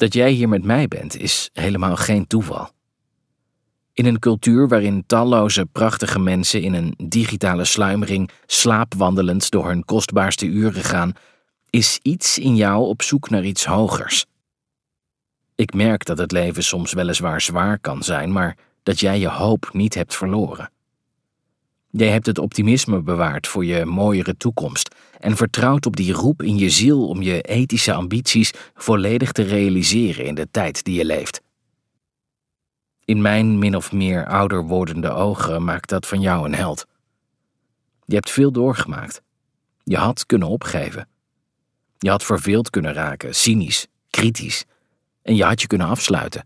Dat jij hier met mij bent, is helemaal geen toeval. In een cultuur waarin talloze prachtige mensen in een digitale sluimering slaapwandelend door hun kostbaarste uren gaan, is iets in jou op zoek naar iets hogers. Ik merk dat het leven soms weliswaar zwaar kan zijn, maar dat jij je hoop niet hebt verloren. Jij hebt het optimisme bewaard voor je mooiere toekomst en vertrouwt op die roep in je ziel om je ethische ambities volledig te realiseren in de tijd die je leeft. In mijn min of meer ouder wordende ogen maakt dat van jou een held. Je hebt veel doorgemaakt. Je had kunnen opgeven. Je had verveeld kunnen raken, cynisch, kritisch, en je had je kunnen afsluiten.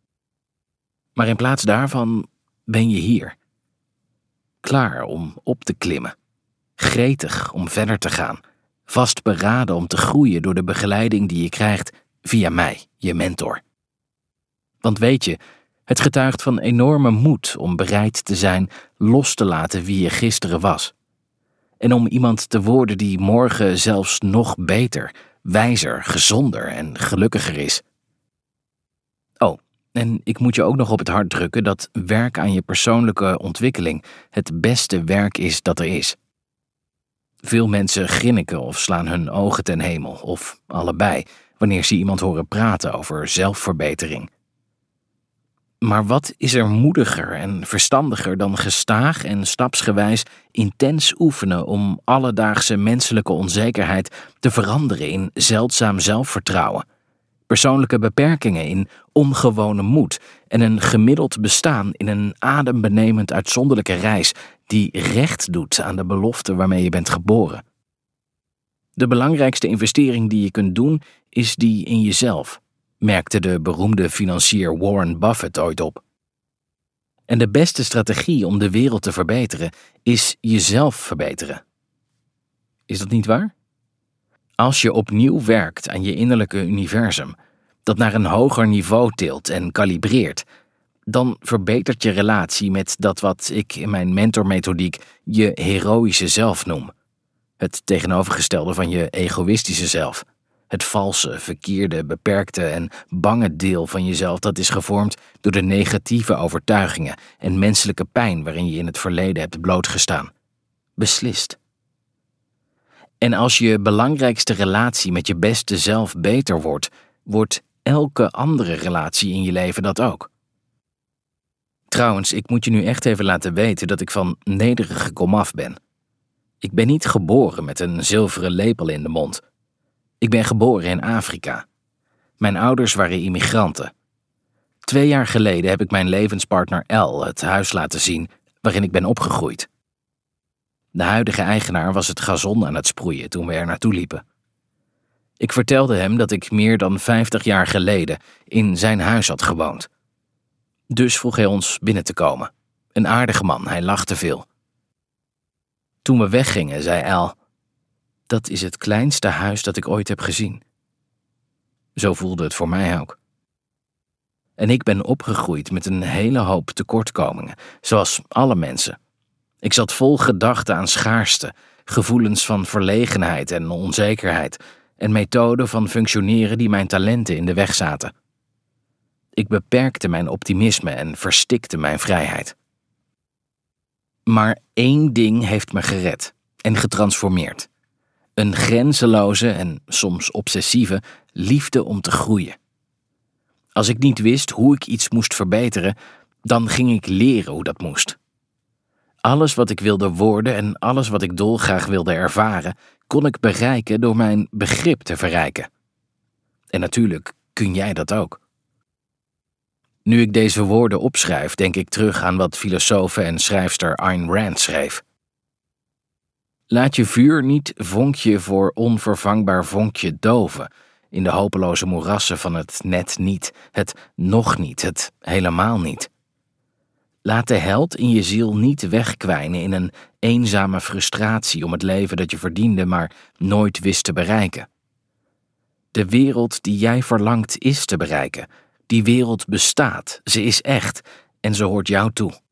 Maar in plaats daarvan ben je hier. Klaar om op te klimmen. Gretig om verder te gaan. Vastberaden om te groeien door de begeleiding die je krijgt via mij, je mentor. Want weet je, het getuigt van enorme moed om bereid te zijn los te laten wie je gisteren was. En om iemand te worden die morgen zelfs nog beter, wijzer, gezonder en gelukkiger is. Oh, en ik moet je ook nog op het hart drukken dat werk aan je persoonlijke ontwikkeling het beste werk is dat er is. Veel mensen grinniken of slaan hun ogen ten hemel, of allebei, wanneer ze iemand horen praten over zelfverbetering. Maar wat is er moediger en verstandiger dan gestaag en stapsgewijs intens oefenen om alledaagse menselijke onzekerheid te veranderen in zeldzaam zelfvertrouwen, persoonlijke beperkingen in ongewone moed en een gemiddeld bestaan in een adembenemend uitzonderlijke reis die recht doet aan de belofte waarmee je bent geboren. De belangrijkste investering die je kunt doen is die in jezelf, merkte de beroemde financier Warren Buffett ooit op. En de beste strategie om de wereld te verbeteren is jezelf verbeteren. Is dat niet waar? Als je opnieuw werkt aan je innerlijke universum, dat naar een hoger niveau tilt en kalibreert, dan verbetert je relatie met dat wat ik in mijn mentormethodiek je heroïsche zelf noem. Het tegenovergestelde van je egoïstische zelf. Het valse, verkeerde, beperkte en bange deel van jezelf dat is gevormd door de negatieve overtuigingen en menselijke pijn waarin je in het verleden hebt blootgestaan. Beslist. En als je belangrijkste relatie met je beste zelf beter wordt, wordt elke andere relatie in je leven dat ook. Trouwens, ik moet je nu echt even laten weten dat ik van nederige komaf ben. Ik ben niet geboren met een zilveren lepel in de mond. Ik ben geboren in Afrika. Mijn ouders waren immigranten. 2 jaar geleden heb ik mijn levenspartner El het huis laten zien waarin ik ben opgegroeid. De huidige eigenaar was het gazon aan het sproeien toen we er naartoe liepen. Ik vertelde hem dat ik meer dan 50 jaar geleden in zijn huis had gewoond. Dus vroeg hij ons binnen te komen. Een aardige man, hij lachte veel. Toen we weggingen, zei El: dat is het kleinste huis dat ik ooit heb gezien. Zo voelde het voor mij ook. En ik ben opgegroeid met een hele hoop tekortkomingen, zoals alle mensen. Ik zat vol gedachten aan schaarste, gevoelens van verlegenheid en onzekerheid en methoden van functioneren die mijn talenten in de weg zaten. Ik beperkte mijn optimisme en verstikte mijn vrijheid. Maar 1 ding heeft me gered en getransformeerd. Een grenzeloze en soms obsessieve liefde om te groeien. Als ik niet wist hoe ik iets moest verbeteren, dan ging ik leren hoe dat moest. Alles wat ik wilde worden en alles wat ik dolgraag wilde ervaren, kon ik bereiken door mijn begrip te verrijken. En natuurlijk kun jij dat ook. Nu ik deze woorden opschrijf, denk ik terug aan wat filosofe en schrijfster Ayn Rand schreef. Laat je vuur niet vonkje voor onvervangbaar vonkje doven in de hopeloze moerassen van het net niet, het nog niet, het helemaal niet. Laat de held in je ziel niet wegkwijnen in een eenzame frustratie om het leven dat je verdiende maar nooit wist te bereiken. De wereld die jij verlangt is te bereiken. Die wereld bestaat, ze is echt en ze hoort jou toe.